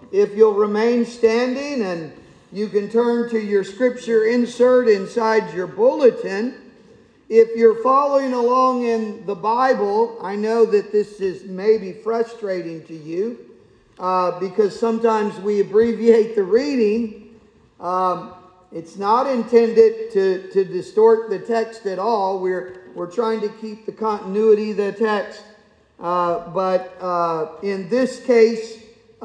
if you'll remain standing, and you can turn to your scripture insert inside your bulletin. If you're following along in the Bible, I know that this is maybe frustrating to you because sometimes we abbreviate the reading. It's not intended to distort the text at all. We're trying to keep the continuity of the text. But in this case,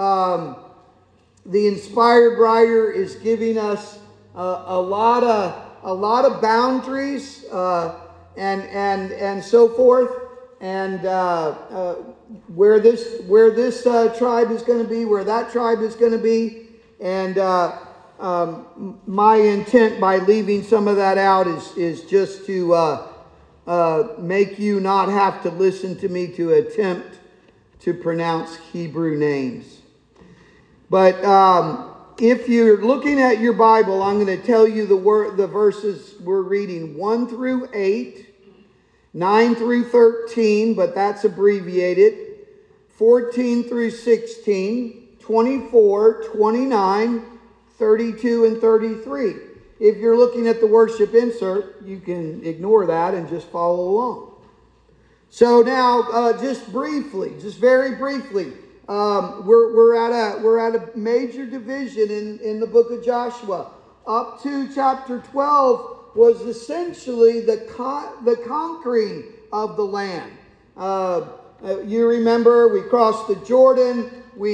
the inspired writer is giving us a lot of boundaries and so forth, and where this tribe is going to be, where that tribe is going to be, and my intent by leaving some of that out is just to make you not have to listen to me to attempt to pronounce Hebrew names. But if you're looking at your Bible, I'm going to tell you the verses we're reading: 1 through 8, 9 through 13, but that's abbreviated, 14 through 16, 24, 29, 32, and 33. If you're looking at the worship insert, you can ignore that and just follow along. So now, just very briefly, we're at a major division in the book of Joshua. Up to chapter 12 was essentially the conquering of the land. You remember, we crossed the Jordan.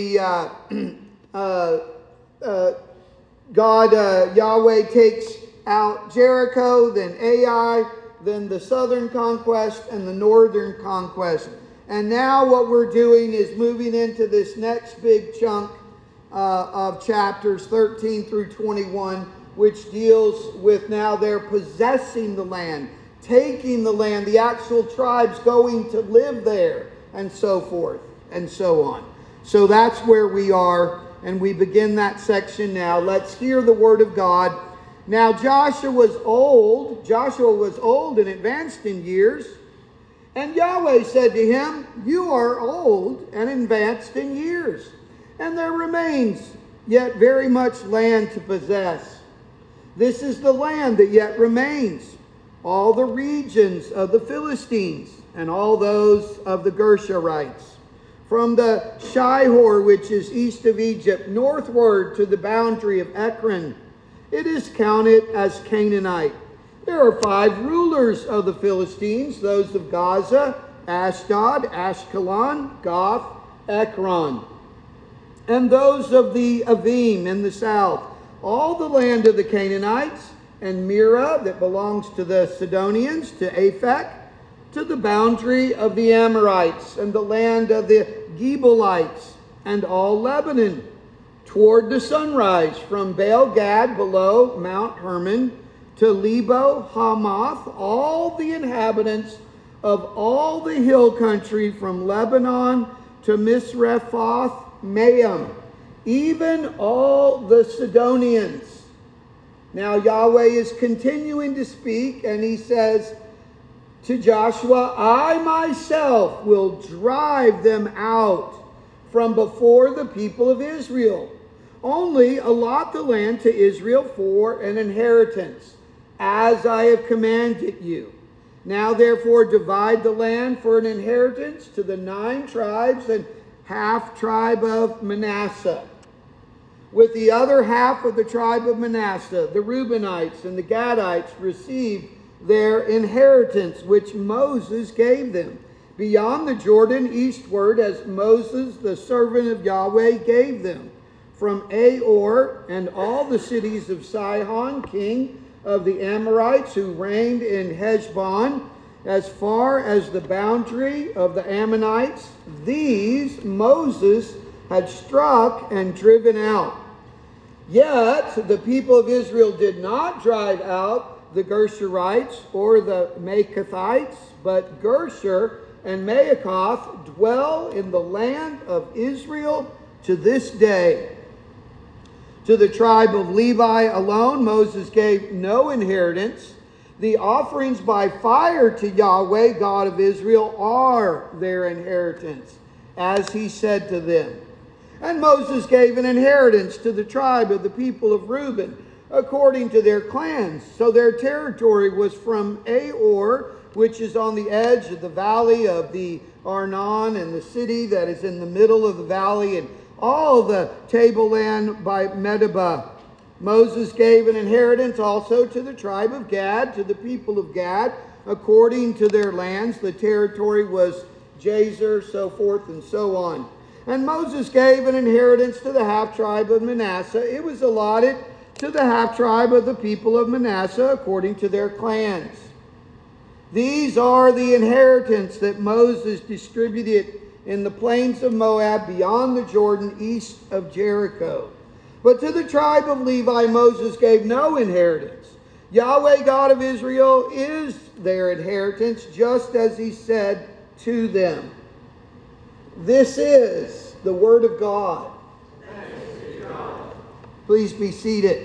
Yahweh takes out Jericho, then Ai, then the southern conquest and the northern conquest. And now what we're doing is moving into this next big chunk of chapters 13 through 21, which deals with now they're possessing the land, taking the land, the actual tribes going to live there, and so forth and so on. So that's where we are, and we begin that section now. Let's hear the word of God. Now Joshua was old and advanced in years. And Yahweh said to him, "You are old and advanced in years, and there remains yet very much land to possess. This is the land that yet remains, all the regions of the Philistines, and all those of the Gershurites, from the Shihor, which is east of Egypt, northward to the boundary of Ekron. It is counted as Canaanite. There are 5 rulers of the Philistines, those of Gaza, Ashdod, Ashkelon, Gath, Ekron, and those of the Avim in the south, all the land of the Canaanites, and Mira that belongs to the Sidonians, to Aphek, to the boundary of the Amorites, and the land of the Gebalites, and all Lebanon, toward the sunrise, from Baal-Gad below Mount Hermon, to Lebo Hamath, all the inhabitants of all the hill country from Lebanon to Misrephoth Maim, even all the Sidonians." Now Yahweh is continuing to speak, and he says to Joshua, "I myself will drive them out from before the people of Israel. Only allot the land to Israel for an inheritance, as I have commanded you. Now therefore divide the land for an inheritance to the 9 tribes and half tribe of Manasseh. With the other half of the tribe of Manasseh, the Reubenites and the Gadites received their inheritance, which Moses gave them, beyond the Jordan eastward, as Moses, the servant of Yahweh, gave them, from Aor and all the cities of Sihon, king of the Amorites, who reigned in Heshbon, as far as the boundary of the Ammonites. These Moses had struck and driven out. Yet the people of Israel did not drive out the Gershurites or the Maacathites, but Gershur and Maacath dwell in the land of Israel to this day. To the tribe of Levi alone Moses gave no inheritance. The offerings by fire to Yahweh, God of Israel, are their inheritance, as he said to them. And Moses gave an inheritance to the tribe of the people of Reuben, according to their clans. So their territory was from Aor, which is on the edge of the valley of the Arnon, and the city that is in the middle of the valley, and all the tableland by Medeba. Moses gave an inheritance also to the tribe of Gad, to the people of Gad, according to their lands. The territory was Jazer, so forth and so on. And Moses gave an inheritance to the half-tribe of Manasseh. It was allotted to the half-tribe of the people of Manasseh according to their clans. These are the inheritance that Moses distributed in the plains of Moab beyond the Jordan, east of Jericho. But to the tribe of Levi Moses gave no inheritance. Yahweh God of Israel is their inheritance, just as he said to them. This is the word of God. Please be seated.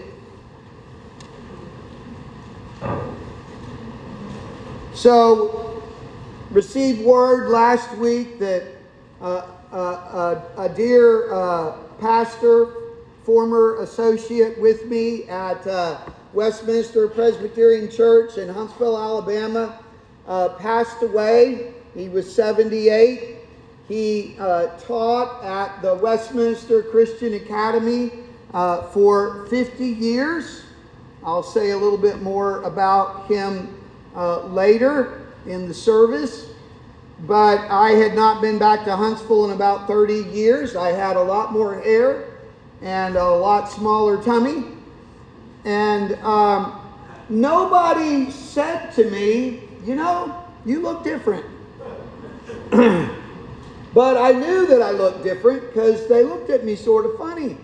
So, received word last week that a dear pastor, former associate with me at Westminster Presbyterian Church in Huntsville, Alabama, passed away. He was 78. He taught at the Westminster Christian Academy for 50 years. I'll say a little bit more about him later in the service. But I had not been back to Huntsville in about 30 years. I had a lot more hair and a lot smaller tummy. And nobody said to me, you know, you look different. But I knew that I looked different because they looked at me sort of funny.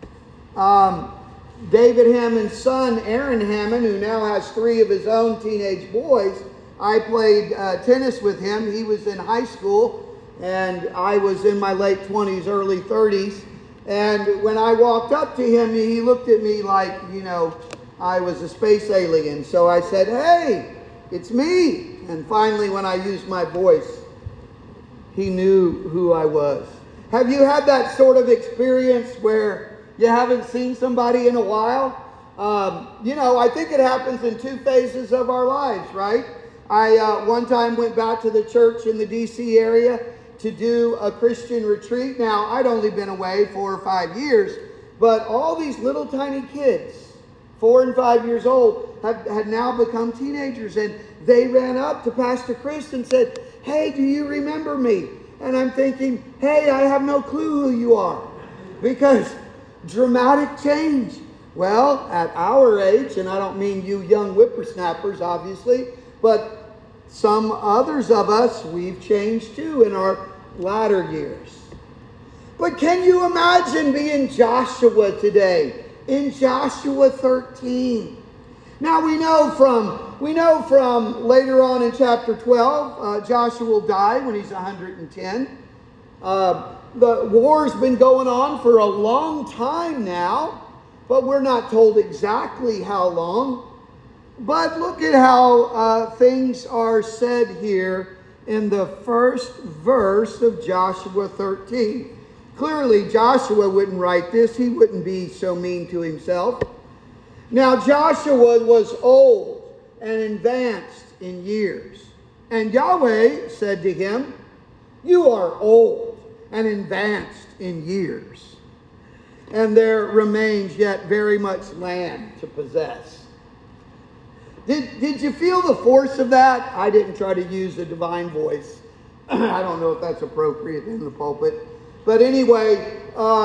David Hammond's son, Aaron Hammond, who now has 3 of his own teenage boys, I played tennis with him. He was in high school, and I was in my late 20s, early 30s. And when I walked up to him, he looked at me like, you know, I was a space alien. So I said, hey, it's me. And finally, when I used my voice, he knew who I was. Have you had that sort of experience where you haven't seen somebody in a while? You know, I think it happens in 2 phases of our lives, right? I one time went back to the church in the D.C. area to do a Christian retreat. Now, I'd only been away 4 or 5 years, but all these little tiny kids, 4 and 5 years old, had now become teenagers, and they ran up to Pastor Chris and said, hey, do you remember me? And I'm thinking, hey, I have no clue who you are, because dramatic change. Well, at our age, and I don't mean you young whippersnappers, obviously, but some others of us, we've changed too in our latter years. But can you imagine being Joshua today, in Joshua 13? Now we know from later on in chapter 12, Joshua will die when he's 110. The war's been going on for a long time now, but we're not told exactly how long. But look at how things are said here in the first verse of Joshua 13. Clearly, Joshua wouldn't write this. He wouldn't be so mean to himself. Now, Joshua was old and advanced in years. And Yahweh said to him, you are old and advanced in years, and there remains yet very much land to possess. Did you feel the force of that? I didn't try to use a divine voice. I don't know if that's appropriate in the pulpit. But anyway,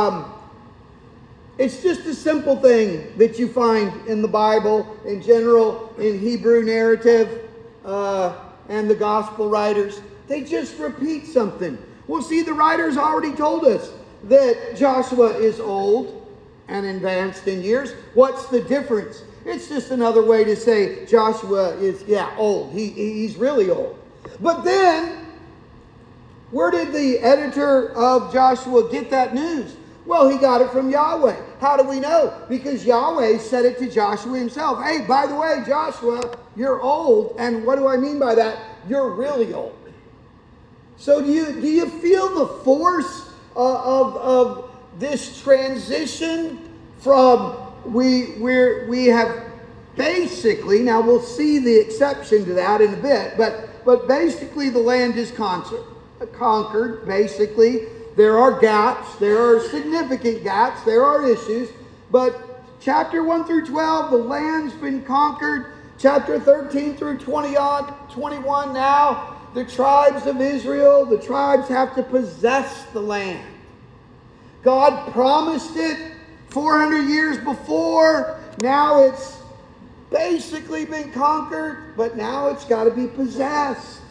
it's just a simple thing that you find in the Bible, in general, in Hebrew narrative, and the gospel writers. They just repeat something. Well, see, the writers already told us that Joshua is old and advanced in years. What's the difference? It's just another way to say Joshua is, old. He's really old. But then, where did the editor of Joshua get that news? Well, he got it from Yahweh. How do we know? Because Yahweh said it to Joshua himself. Hey, by the way, Joshua, you're old. And what do I mean by that? You're really old. So do you feel the force of this transition from we have basically, now we'll see the exception to that in a bit, but basically the land is conquered. Basically, there are gaps, there are significant gaps, there are issues, but chapter 1 through 12, the land's been conquered. Chapter 13 through 21, now the tribes of Israel, the tribes have to possess the land. God promised it 400 years before. Now it's basically been conquered, but now it's got to be possessed.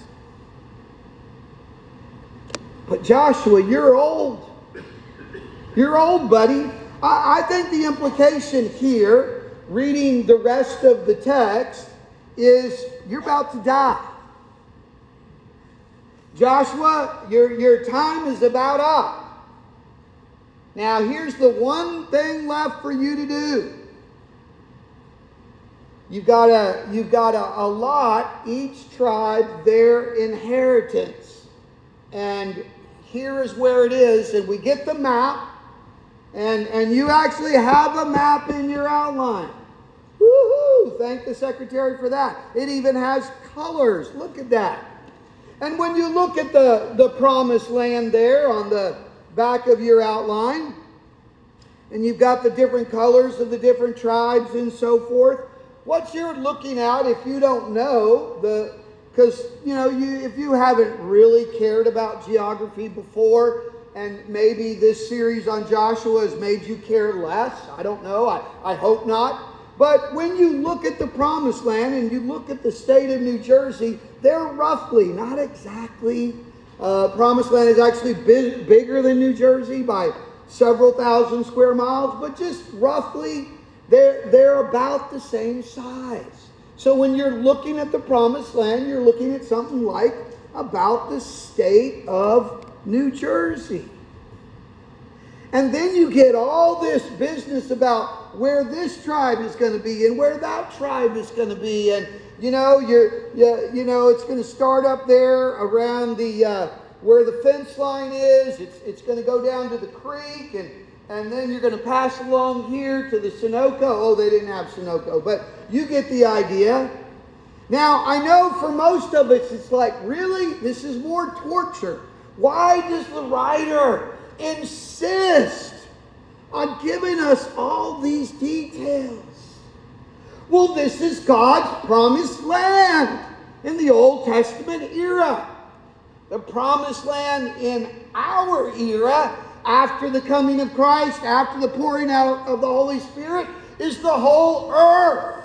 But Joshua, you're old. You're old, buddy. I think the implication here, reading the rest of the text, is you're about to die. Joshua, your time is about up. Now, here's the one thing left for you to do. You've got to allot each tribe their inheritance. And here is where it is. And we get the map. And you actually have a map in your outline. Woohoo! Thank the secretary for that. It even has colors. Look at that. And when you look at the promised land there on the back of your outline, and you've got the different colors of the different tribes and so forth, what you're looking at, if you don't know, because if you haven't really cared about geography before, and maybe this series on Joshua has made you care less, I don't know, I hope not. But when you look at the promised land and you look at the state of New Jersey, they're roughly, not exactly, promised land is actually bigger than New Jersey by several thousand square miles, but just roughly, they're about the same size. So when you're looking at the promised land, you're looking at something like about the state of New Jersey. And then you get all this business about where this tribe is going to be and where that tribe is going to be. And, it's going to start up there around the where the fence line is. It's going to go down to the creek, and then you're going to pass along here to the Sunoco. Oh, they didn't have Sunoco, but you get the idea. Now, I know for most of us, it's like, really? This is more torture. Why does the writer insist on giving us all these details? Well, this is God's promised land in the Old Testament era. The promised land in our era, after the coming of Christ, after the pouring out of the Holy Spirit, is the whole earth.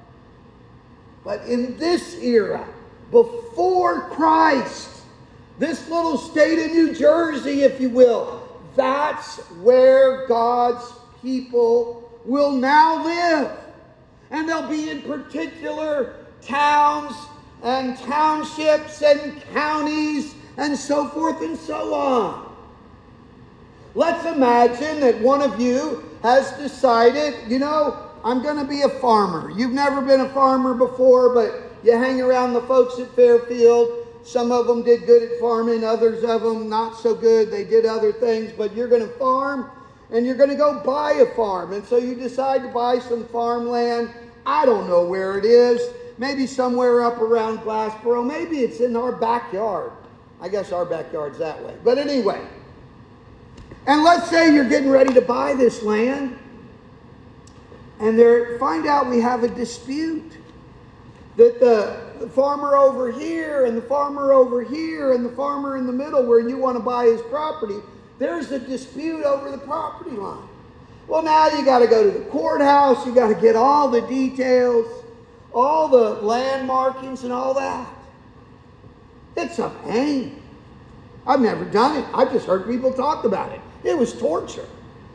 But in this era, before Christ, this little state of New Jersey, if you will, that's where God's people will now live. And they'll be in particular towns and townships and counties and so forth and so on. Let's imagine that one of you has decided, I'm going to be a farmer. You've never been a farmer before, but you hang around the folks at Fairfield. Some of them did good at farming, others of them not so good. They did other things, but you're going to farm and you're going to go buy a farm. And so you decide to buy some farmland. I don't know where it is. Maybe somewhere up around Glassboro. Maybe it's in our backyard. I guess our backyard's that way. But anyway. And let's say you're getting ready to buy this land. And find out we have a dispute. That the farmer over here and the farmer over here and the farmer in the middle where you want to buy his property, there's a dispute over the property line. Well, now you got to go to the courthouse. You got to get all the details, all the land markings and all that. It's a pain. I've never done it. I've just heard people talk about it. It was torture.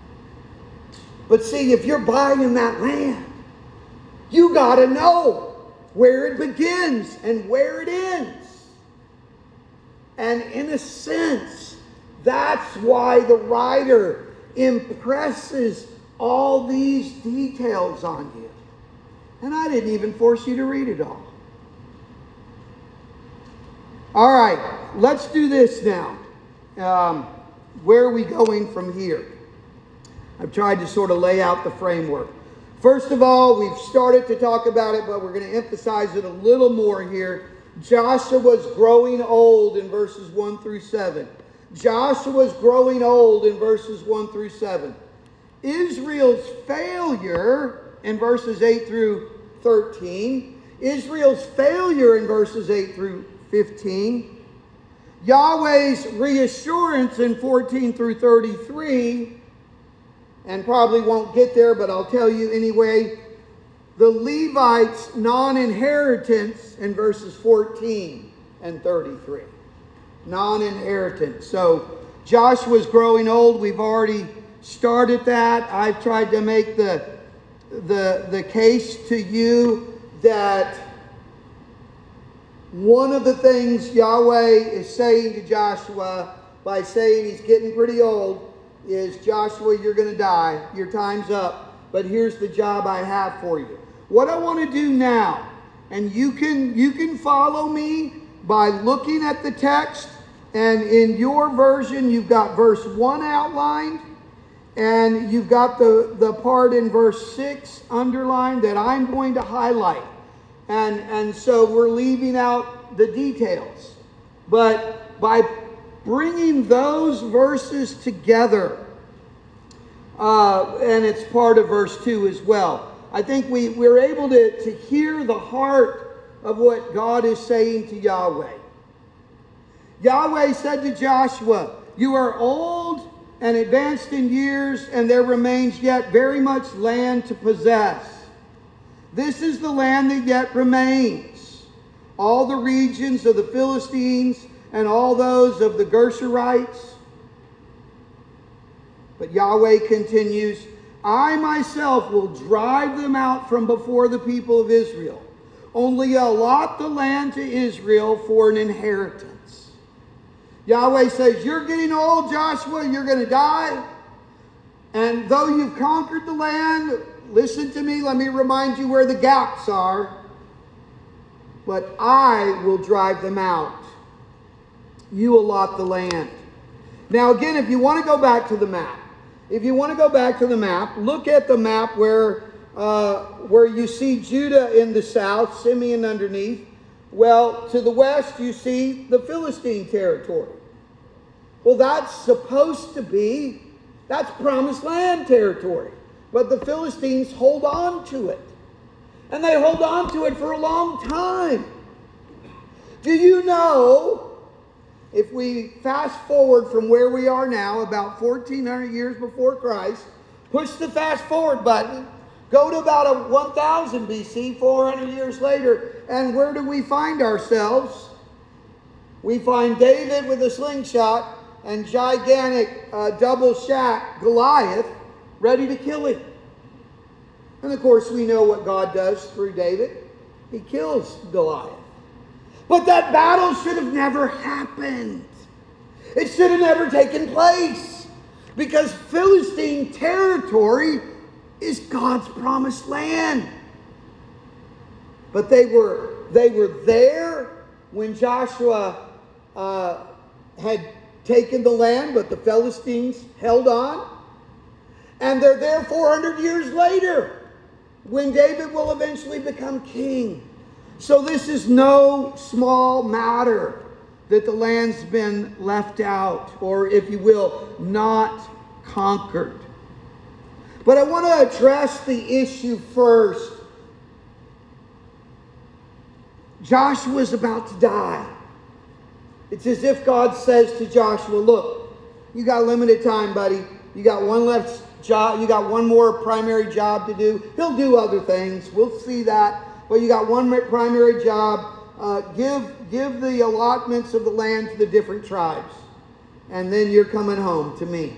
But see, if you're buying that land, you got to know where it begins and where it ends. And in a sense, that's why the writer impresses all these details on you. And I didn't even force you to read it all. All right, let's do this now. Where are we going from here? I've tried to sort of lay out the framework. First of all, we've started to talk about it, but we're going to emphasize it a little more here. Joshua's growing old in verses 1 through 7. Joshua's growing old in verses 1 through 7. Israel's failure in verses 8 through 13. Israel's failure in verses 8 through 15. Yahweh's reassurance in 14 through 33. And probably won't get there, but I'll tell you anyway. The Levites' non-inheritance in verses 14 and 33. Non-inheritance. So Joshua's growing old. We've already started that. I've tried to make the case to you that one of the things Yahweh is saying to Joshua by saying he's getting pretty old is, Joshua, you're going to die. Your time's up. But here's the job I have for you. What I want to do now, and you can follow me by looking at the text, and in your version you've got verse 1 outlined, and you've got the part in verse 6 underlined that I'm going to highlight. And so we're leaving out the details. But by bringing those verses together, and it's part of verse 2 as well, I think we're able to hear the heart of what God is saying to Yahweh. Yahweh said to Joshua, you are old and advanced in years, and there remains yet very much land to possess. This is the land that yet remains. All the regions of the Philistines and all those of the Gershurites. But Yahweh continues, I myself will drive them out from before the people of Israel. Only allot the land to Israel for an inheritance. Yahweh says, you're getting old, Joshua, you're going to die. And though you've conquered the land, listen to me, let me remind you where the gaps are. But I will drive them out. You allot the land. Now again, if you want to go back to the map, look at the map where you see Judah in the south, Simeon underneath. Well, to the west you see the Philistine territory. Well, that's promised land territory. But the Philistines hold on to it. And they hold on to it for a long time. Do you know, if we fast forward from where we are now, about 1,400 years before Christ, push the fast forward button, go to about 1000 BC, 400 years later, and where do we find ourselves? We find David with a slingshot and gigantic double shack Goliath ready to kill him. And of course we know what God does through David. He kills Goliath. But that battle should have never happened. It should have never taken place. Because Philistine territory is God's promised land. But they were there when Joshua had taken the land, but the Philistines held on. And they're there 400 years later when David will eventually become king. So this is no small matter that the land's been left out, or if you will, not conquered. But I want to address the issue first. Joshua's about to die. It's as if God says to Joshua, look, you got limited time, buddy. You got one left job. You got one more primary job to do. He'll do other things. We'll see that. But you got one primary job. Give the allotments of the land to the different tribes. And then you're coming home to me.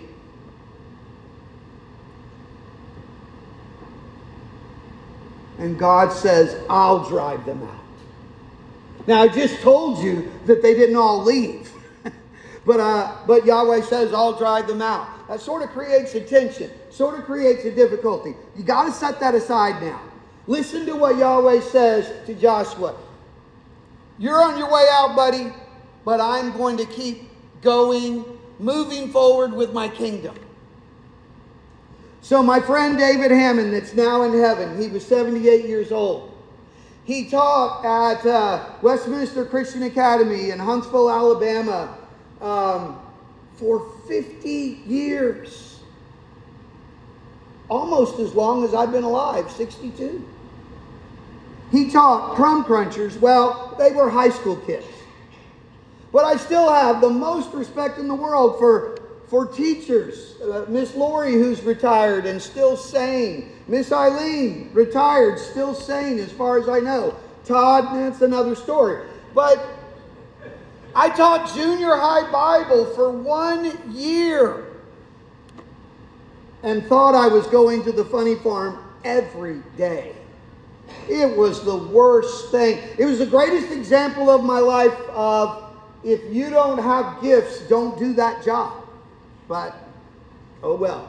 And God says, I'll drive them out. Now, I just told you that they didn't all leave. But Yahweh says, I'll drive them out. That sort of creates a tension, sort of creates a difficulty. You got to set that aside now. Listen to what Yahweh says to Joshua. You're on your way out, buddy, but I'm going to keep going, moving forward with my kingdom. So my friend David Hammond, that's now in heaven, he was 78 years old. He taught at Westminster Christian Academy in Huntsville, Alabama, for 50 years. Almost as long as I've been alive, 62. He taught crumb crunchers. Well, they were high school kids. But I still have the most respect in the world for teachers. Miss Lori, who's retired and still sane. Miss Eileen, retired, still sane as far as I know. Todd, that's another story. But I taught junior high Bible for 1 year and thought I was going to the funny farm every day. It was the worst thing. It was the greatest example of my life of, if you don't have gifts, don't do that job. But, oh well.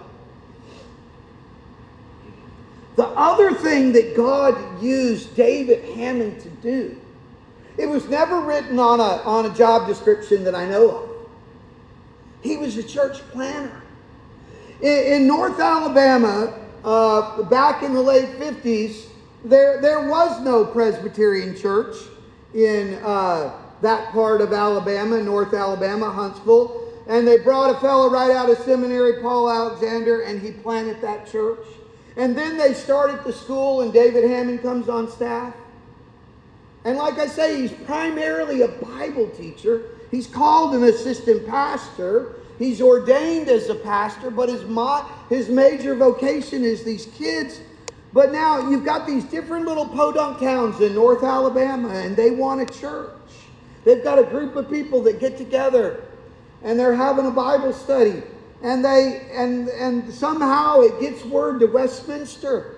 The other thing that God used David Hammond to do, it was never written on a job description that I know of. He was a church planner. In North Alabama, back in the late 50s, there was no Presbyterian church in that part of Alabama, North Alabama, Huntsville. And they brought a fellow right out of seminary, Paul Alexander, and he planted that church. And then they started the school, and David Hammond comes on staff. And like I say, he's primarily a Bible teacher. He's called an assistant pastor. He's ordained as a pastor, but his major vocation is these kids. But now you've got these different little podunk towns in North Alabama, and they want a church. They've got a group of people that get together, and they're having a Bible study. And somehow it gets word to Westminster.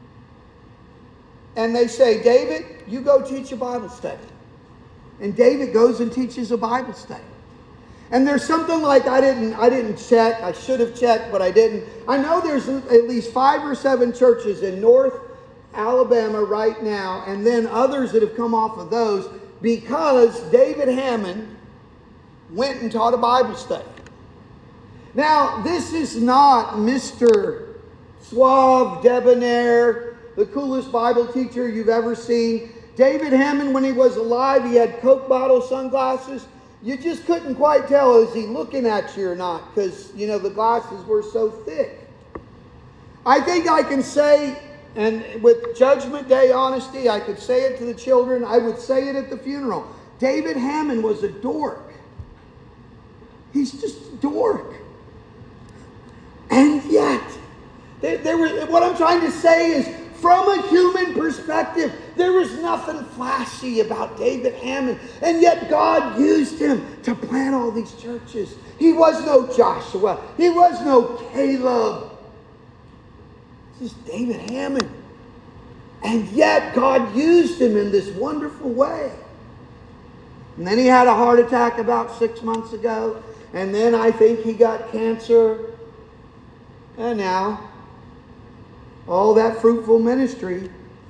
And they say, David, you go teach a Bible study. And David goes and teaches a Bible study. And there's something like, I didn't check. I should have checked, but I didn't. I know there's at least 5 or 7 churches in North Alabama right now, and then others that have come off of those, because David Hammond went and taught a Bible study. Now, this is not Mr. Suave, debonair, the coolest Bible teacher you've ever seen. David Hammond, when he was alive, he had Coke bottle sunglasses. You just couldn't quite tell, is he looking at you or not? Because, the glasses were so thick. I think I can say, and with Judgment Day honesty, I could say it to the children. I would say it at the funeral. David Hammond was a dork. He's just a dork. And yet, what I'm trying to say is, from a human perspective, there was nothing flashy about David Hammond. And yet God used him to plant all these churches. He was no Joshua. He was no Caleb. Just David Hammond. And yet God used him in this wonderful way. And then he had a heart attack about 6 months ago. And then I think he got cancer. And now, all that fruitful ministry,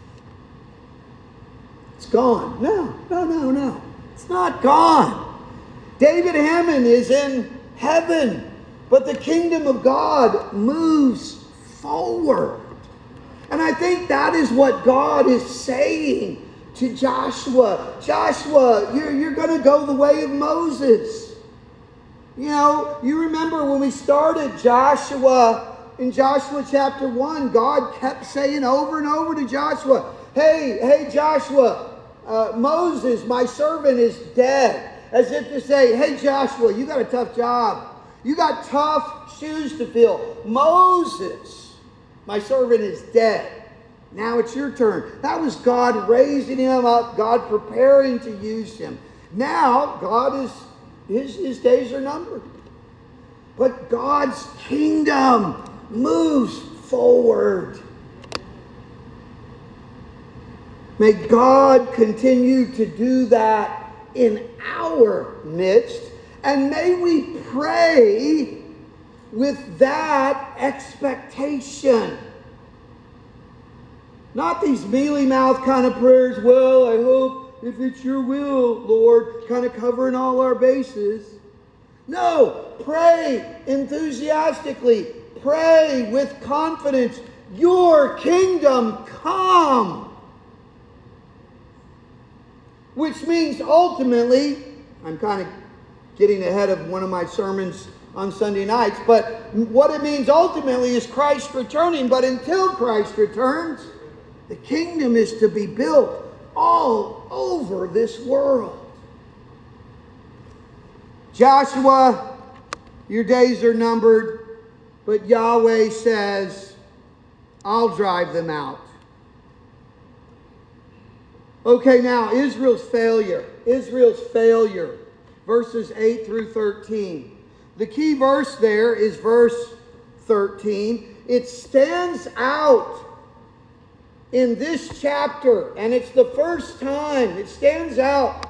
it's gone. No. It's not gone. David Hammond is in heaven. But the kingdom of God moves forward. And I think that is what God is saying to Joshua. Joshua, you're going to go the way of Moses. You remember when we started Joshua, in Joshua chapter 1, God kept saying over and over to Joshua, hey Joshua, Moses, my servant, is dead. As if to say, hey Joshua, you got a tough job. You got tough shoes to fill. Moses, my servant, is dead. Now it's your turn. That was God raising him up, God preparing to use him. Now, his days are numbered. But God's kingdom moves forward. May God continue to do that in our midst. And may we pray with that expectation. Not these mealy-mouthed kind of prayers, well, I hope if it's your will, Lord, kind of covering all our bases. No, pray enthusiastically. pray with confidence, your kingdom come. Which means ultimately, I'm kind of getting ahead of one of my sermons on Sunday nights, but what it means ultimately is Christ returning. But until Christ returns, the kingdom is to be built all over this world. Joshua, your days are numbered, but Yahweh says, I'll drive them out. Okay, now Israel's failure. Israel's failure. Verses 8 through 13. The key verse there is verse 13. It stands out in this chapter, and it's the first time it stands out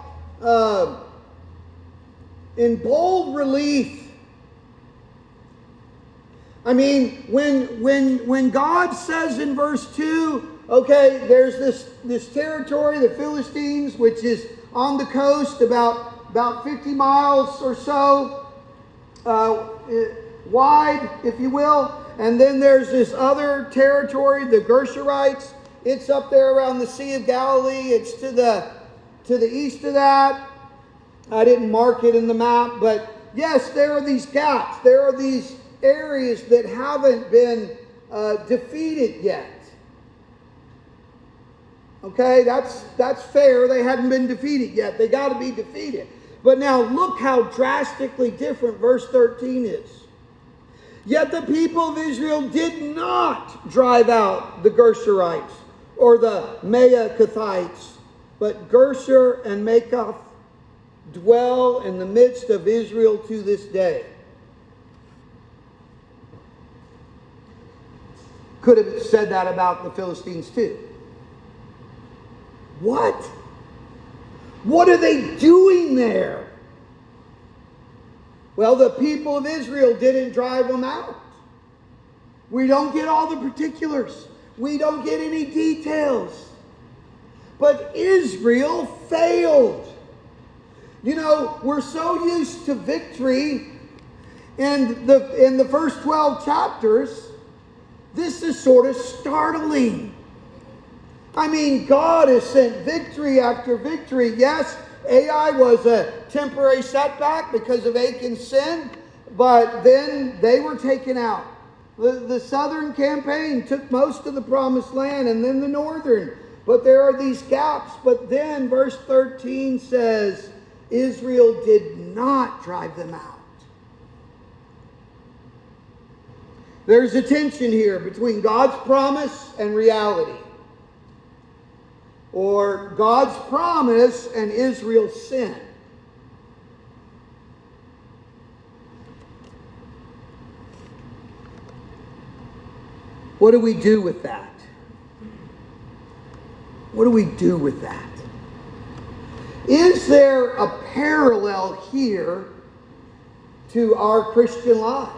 in bold relief. I mean, when God says in verse 2, okay, there's this territory, the Philistines, which is on the coast about 50 miles or so wide, if you will. And then there's this other territory, the Gershurites. It's up there around the Sea of Galilee. It's to the east of that. I didn't mark it in the map, but yes, there are these gaps. There are these areas that haven't been defeated yet. Okay, that's fair. They hadn't been defeated yet. They got to be defeated. But now look how drastically different verse 13 is. Yet the people of Israel did not drive out the Gershurites or the Maacathites, but Gershur and Maacath dwell in the midst of Israel to this day. Could have said that about the Philistines too. What? What are they doing there? Well, the people of Israel didn't drive them out. We don't get all the particulars. We don't get any details. But Israel failed. You know, we're so used to victory in the first 12 chapters. This is sort of startling. I mean, God has sent victory after victory. Yes, Ai was a temporary setback because of Achan's sin, but then they were taken out. The southern campaign took most of the promised land, and then the northern. But there are these gaps. But then verse 13 says, Israel did not drive them out. There's a tension here between God's promise and reality, or God's promise and Israel's sin. What do we do with that? What do we do with that? Is there a parallel here to our Christian lives?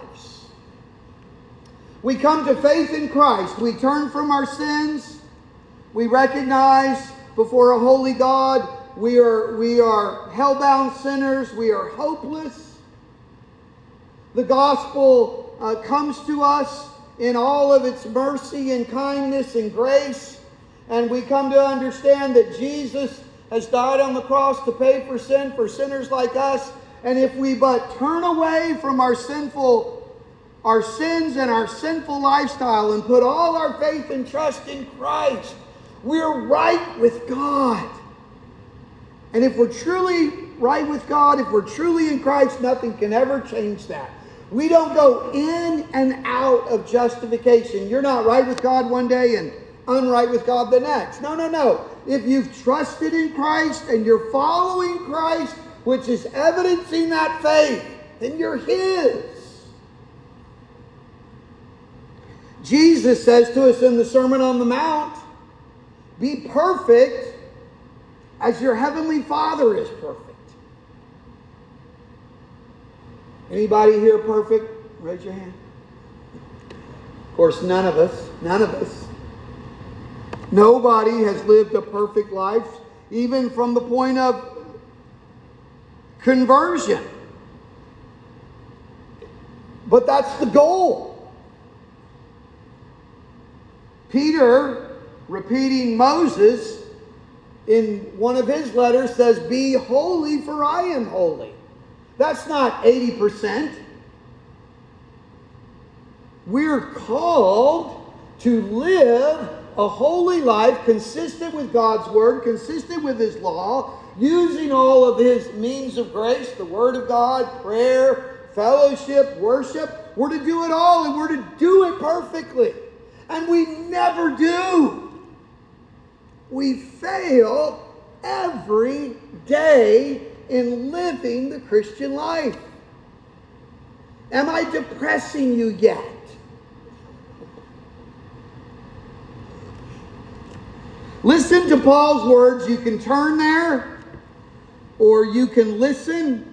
We come to faith in Christ. We turn from our sins. We recognize before a holy God we are hell-bound sinners. We are hopeless. The gospel comes to us in all of its mercy and kindness and grace. And we come to understand that Jesus has died on the cross to pay for sin for sinners like us. And if we but turn away from our sins and our sinful lifestyle and put all our faith and trust in Christ, we're right with God. And if we're truly right with God, if we're truly in Christ, nothing can ever change that. We don't go in and out of justification. You're not right with God one day and unright with God the next. No. If you've trusted in Christ and you're following Christ, which is evidencing that faith, then you're His. Jesus says to us in the Sermon on the Mount, be perfect as your heavenly Father is perfect. Anybody here perfect? Raise your hand. Of course, none of us. Nobody has lived a perfect life, even from the point of conversion. But that's the goal. Peter, repeating Moses, in one of his letters says, "Be holy, for I am holy." That's not 80%. We're called to live a holy life consistent with God's Word, consistent with His law, using all of His means of grace, the Word of God, prayer, fellowship, worship. We're to do it all, and we're to do it perfectly. And we never do. We fail every day in living the Christian life. Am I depressing you yet? Listen to Paul's words. You can turn there, or you can listen.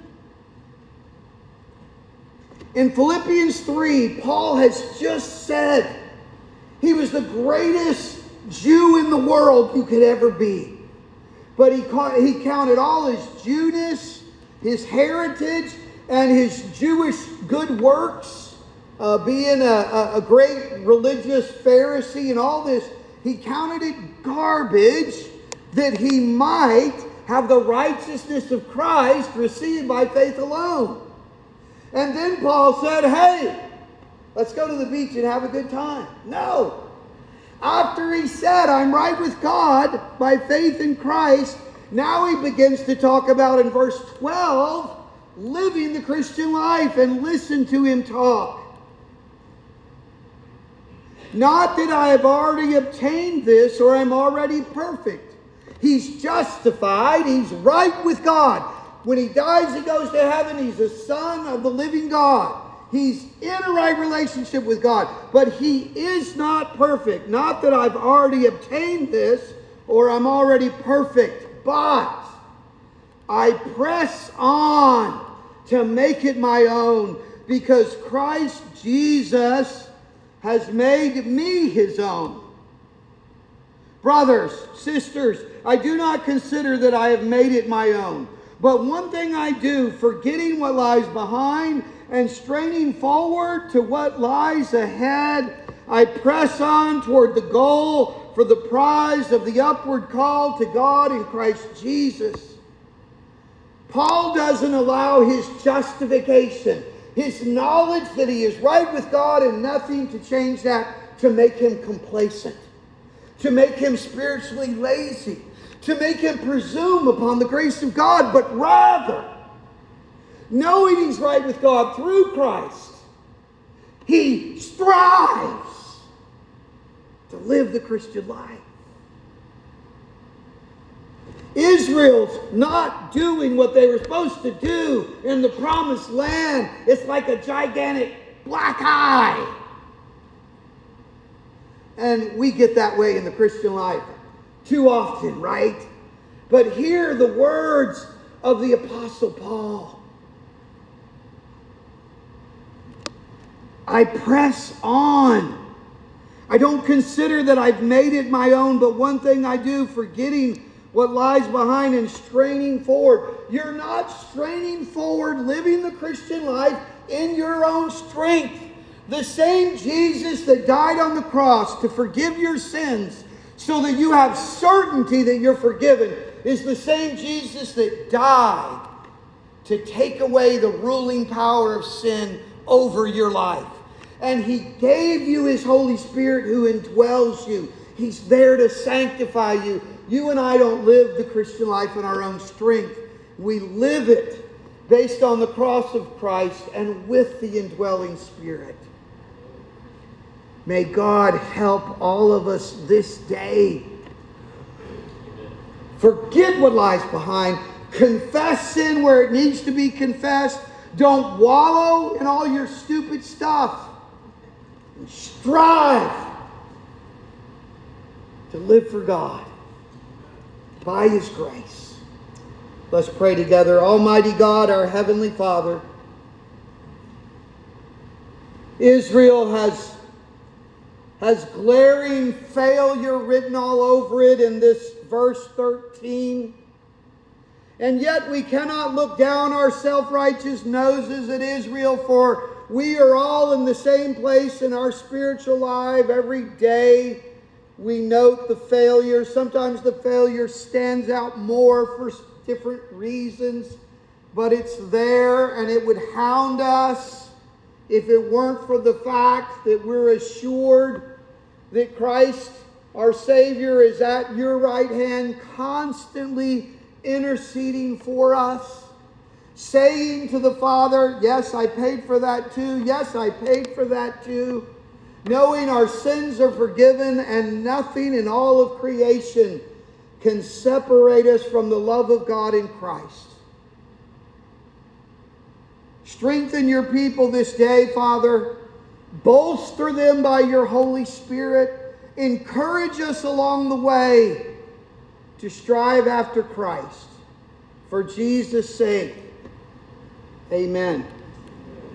In Philippians 3, Paul has just said he was the greatest Jew in the world you could ever be. But he counted all his Jewness, his heritage, and his Jewish good works, being a great religious Pharisee and all this, he counted it garbage that he might have the righteousness of Christ received by faith alone. And then Paul said, "Hey, let's go to the beach and have a good time." No. After he said, "I'm right with God by faith in Christ," now he begins to talk about in verse 12, living the Christian life, and listen to him talk. "Not that I have already obtained this or am already perfect." He's justified. He's right with God. When he dies, he goes to heaven. He's a son of the living God. He's in a right relationship with God. But he is not perfect. Not that I've already obtained this or I'm already perfect. But I press on to make it my own, because Christ Jesus has made me his own. Brothers, sisters, I do not consider that I have made it my own. But one thing I do, forgetting what lies behind and straining forward to what lies ahead, I press on toward the goal for the prize of the upward call to God in Christ Jesus. Paul doesn't allow his justification, his knowledge that he is right with God and nothing to change that, to make him complacent, to make him spiritually lazy, to make him presume upon the grace of God, but rather, knowing he's right with God through Christ, he strives to live the Christian life. Israel's not doing what they were supposed to do in the promised land. It's like a gigantic black eye. And we get that way in the Christian life too often, right? But hear the words of the Apostle Paul. I press on. I don't consider that I've made it my own, but one thing I do, forgetting what lies behind and straining forward. You're not straining forward, living the Christian life in your own strength. The same Jesus that died on the cross to forgive your sins so that you have certainty that you're forgiven is the same Jesus that died to take away the ruling power of sin over your life. And he gave you his Holy Spirit who indwells you. He's there to sanctify you. You and I don't live the Christian life in our own strength. We live it based on the cross of Christ and with the indwelling Spirit. May God help all of us this day. Forget what lies behind. Confess sin where it needs to be confessed. Don't wallow in all your stupid stuff. And strive to live for God by his grace. Let's pray together. Almighty God, our Heavenly Father, Israel has glaring failure written all over it in this verse 13. And yet we cannot look down our self-righteous noses at Israel, for we are all in the same place in our spiritual life every day. We note the failure. Sometimes the failure stands out more for different reasons, but it's there, and it would hound us if it weren't for the fact that we're assured that Christ, our Savior, is at your right hand, constantly interceding for us, saying to the Father, yes, I paid for that too. Yes, I paid for that too. Knowing our sins are forgiven, and nothing in all of creation can separate us from the love of God in Christ. Strengthen your people this day, Father. Bolster them by your Holy Spirit. Encourage us along the way to strive after Christ. For Jesus' sake, amen.